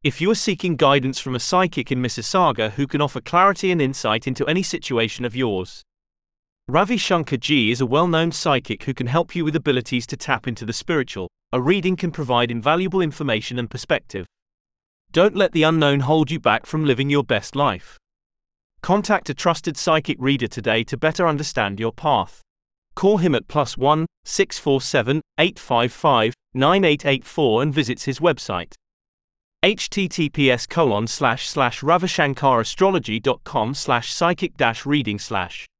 If you are seeking guidance from a psychic in Mississauga who can offer clarity and insight into any situation of yours, Ravi Shankar Ji is a well-known psychic who can help you with abilities to tap into the spiritual. A reading can provide invaluable information and perspective. Don't let the unknown hold you back from living your best life. Contact a trusted psychic reader today to better understand your path. Call him at +1 647 855 9884 and visits his website. https://ravishankarastrology.com/psychic-reading/